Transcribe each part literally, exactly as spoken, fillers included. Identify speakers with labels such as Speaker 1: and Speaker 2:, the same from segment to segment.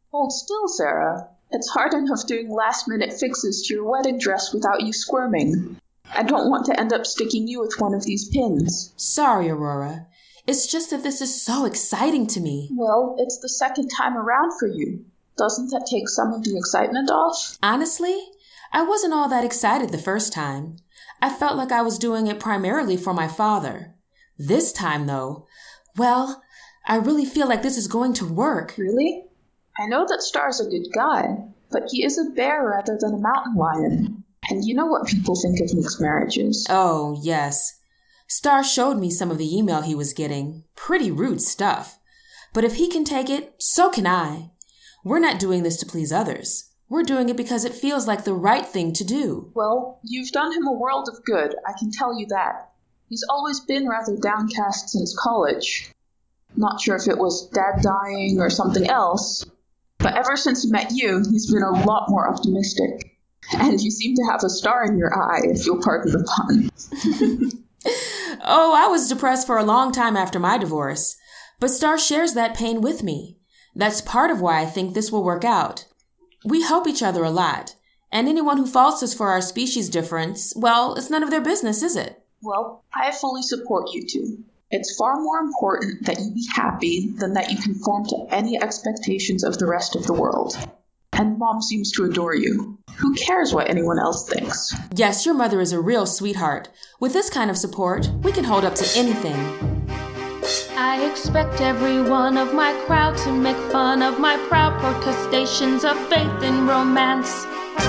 Speaker 1: Hold still, Sarah. It's hard enough doing last-minute fixes to your wedding dress without you squirming. I don't want to end up sticking you with one of these pins.
Speaker 2: Sorry, Aurora. It's just that this is so exciting to me.
Speaker 1: Well, it's the second time around for you. Doesn't that take some of the excitement off?
Speaker 2: Honestly, I wasn't all that excited the first time. I felt like I was doing it primarily for my father. This time, though, well, I really feel like this is going to work.
Speaker 1: Really? I know that Star's a good guy, but he is a bear rather than a mountain lion. And you know what people think of mixed marriages.
Speaker 2: Oh, yes. Star showed me some of the email he was getting. Pretty rude stuff. But if he can take it, so can I. We're not doing this to please others. We're doing it because it feels like the right thing to do.
Speaker 1: Well, you've done him a world of good, I can tell you that. He's always been rather downcast since college. Not sure if it was dad dying or something else, but ever since he met you, he's been a lot more optimistic. And you seem to have a star in your eye, if you'll pardon the pun.
Speaker 2: Oh, I was depressed for a long time after my divorce. But Star shares that pain with me. That's part of why I think this will work out. We help each other a lot. And anyone who faults us for our species difference, well, it's none of their business, is it?
Speaker 1: Well, I fully support you two. It's far more important that you be happy than that you conform to any expectations of the rest of the world. And Mom seems to adore you. Who cares what anyone else thinks?
Speaker 2: Yes, your mother is a real sweetheart. With this kind of support, we can hold up to anything.
Speaker 3: I expect every one of my crowd to make fun of my proud protestations of faith in romance.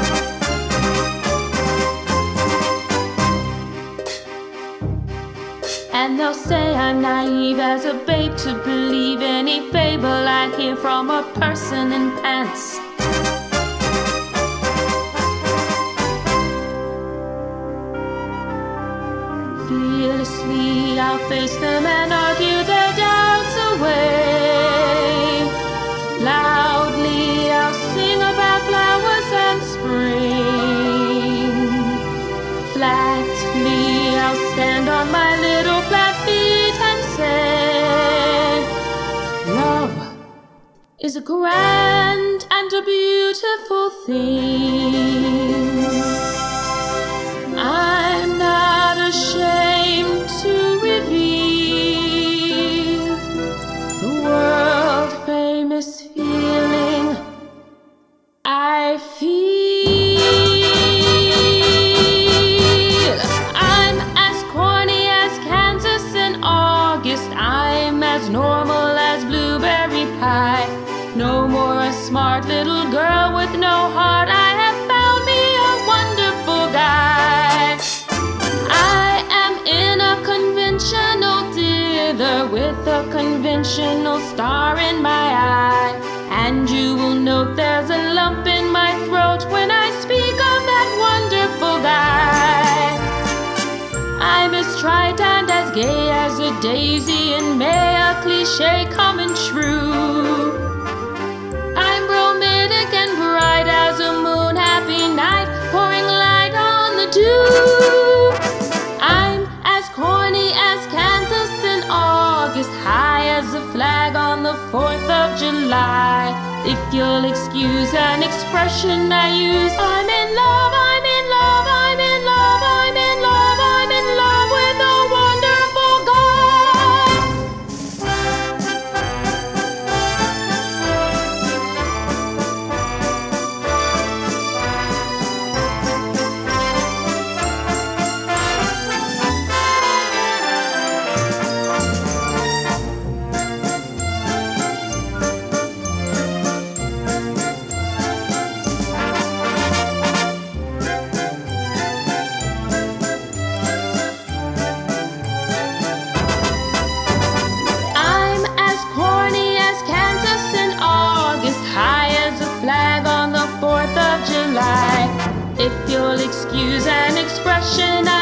Speaker 3: And they'll say I'm naive as a babe to believe any fable I hear from a person in pants. Fearlessly I'll face them and argue their doubts away. Loudly I'll sing about flowers and spring. Flatly I'll stand on my little flat feet and say, love is a grand and a beautiful thing. I'm not ashamed to reveal the world-famous feeling I feel. I'm as corny as Kansas in August. I'm as normal as blueberry pie. No more a smart little girl with no heart. I have found me a wonderful guy. I am in a conventional dither with a conventional star in my eye. And you will note there's a lump in my throat when I speak of that wonderful guy. I'm as trite and as gay as a daisy, and may a cliche coming true. I'm romantic and bright as a moon, happy night, pouring light on the dew. I'm as corny as Kansas in August, high as a flag on the fourth of July. If you'll excuse an expression I use, I'm in love, I'm in love, I'm in love, I'm in love, I'm in love with a wonderful guy. I'm as corny as Kansas in August, high as a flag on the fourth of July. If you'll excuse an expression I